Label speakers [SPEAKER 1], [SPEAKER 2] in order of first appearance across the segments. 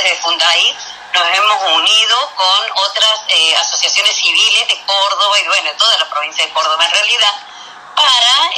[SPEAKER 1] desde Fundaí nos hemos unido con otras asociaciones civiles de Córdoba y bueno, toda la provincia de Córdoba en realidad, para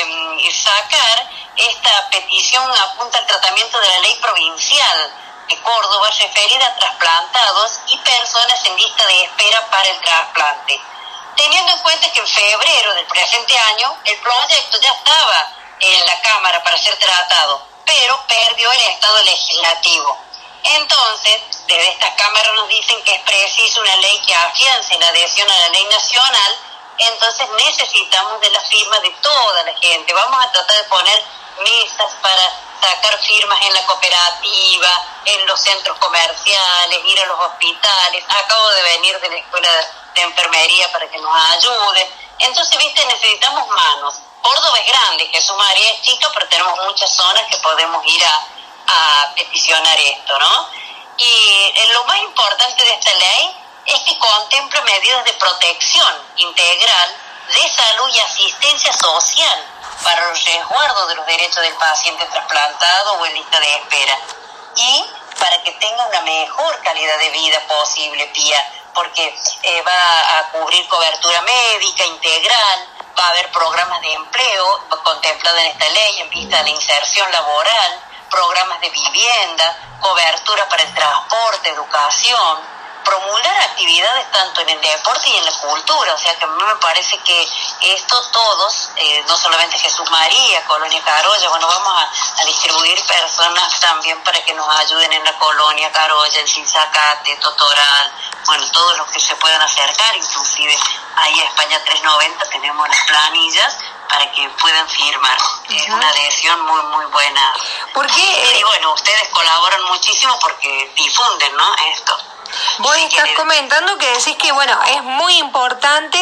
[SPEAKER 1] sacar esta petición apunta al tratamiento de la ley provincial de Córdoba referida a trasplantados y personas en lista de espera para el trasplante. Teniendo en cuenta que en febrero del presente año el proyecto ya estaba en la Cámara para ser tratado, pero perdió el estado legislativo. Entonces, desde esta Cámara nos dicen que es preciso una ley que afiance la adhesión a la ley nacional, entonces necesitamos de la firma de toda la gente. Vamos a tratar de poner mesas para sacar firmas en la cooperativa, en los centros comerciales, ir a los hospitales. Acabo de venir de la escuela de enfermería para que nos ayuden. Entonces, viste, necesitamos manos. Córdoba es grande, Jesús María es chico, pero tenemos muchas zonas que podemos ir a peticionar esto, ¿no? Y lo más importante de esta ley es que contempla medidas de protección integral de salud y asistencia social para los resguardos de los derechos del paciente trasplantado o en lista de espera y para que tenga una mejor calidad de vida posible, Pía, porque va a cubrir cobertura médica integral, va a haber programas de empleo contemplados en esta ley en vista de la inserción laboral, programas de vivienda, cobertura para el transporte, educación, promulgar actividades tanto en el deporte y en la cultura. O sea que a mí me parece que esto todos, no solamente Jesús María, Colonia Carolla, bueno, vamos a distribuir personas también para que nos ayuden en la Colonia Carolla, en Sinzacate, Totoral, bueno, todos los que se puedan acercar, inclusive ahí a España 390 tenemos las planillas para que puedan firmar. Es una adhesión muy, muy buena.
[SPEAKER 2] ¿Por qué?
[SPEAKER 1] Y bueno, ustedes colaboran muchísimo porque difunden, ¿no?, esto.
[SPEAKER 2] Vos estás comentando que decís que, bueno, es muy importante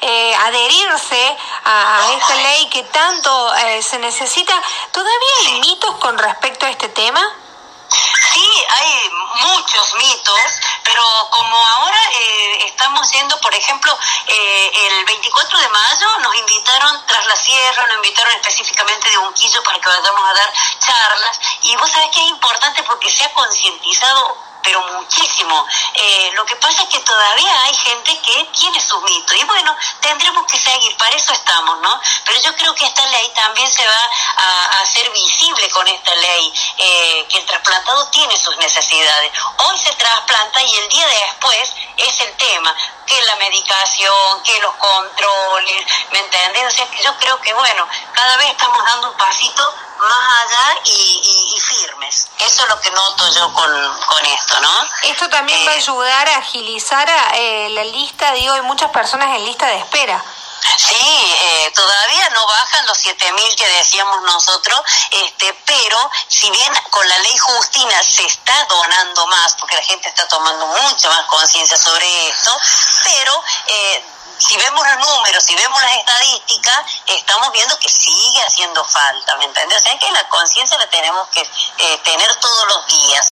[SPEAKER 2] adherirse a esta ley que tanto se necesita. ¿Todavía hay mitos con respecto a este tema?
[SPEAKER 1] Sí, hay muchos mitos, pero como ahora estamos yendo, por ejemplo, el 24 de mayo nos invitaron tras la sierra, nos invitaron específicamente de Unquillo para que vayamos a dar charlas, y vos sabés que es importante porque se ha concientizado pero muchísimo. Lo que pasa es que todavía hay gente que tiene sus mitos y bueno, tendremos que seguir, para eso estamos, ¿no? Pero yo creo que esta ley también se va a hacer visible con esta ley, que el trasplantado tiene sus necesidades. Hoy se trasplanta y el día de después es el tema, que la medicación, que los controles, ¿me entendés? O sea, que yo creo que bueno, cada vez estamos dando un pasito más allá y firmes. Eso es lo que noto yo con esto, ¿no?
[SPEAKER 2] Esto también va a ayudar a agilizar la lista, digo, hay muchas personas en lista de espera.
[SPEAKER 1] Sí, todavía no bajan los 7.000 que decíamos nosotros, pero si bien con la ley Justina se está donando más, porque la gente está tomando mucha más conciencia sobre esto, pero si vemos los números, si vemos las estadísticas, estamos viendo que sigue haciendo falta, ¿me entiendes? O sea que la conciencia la tenemos que tener todos los días.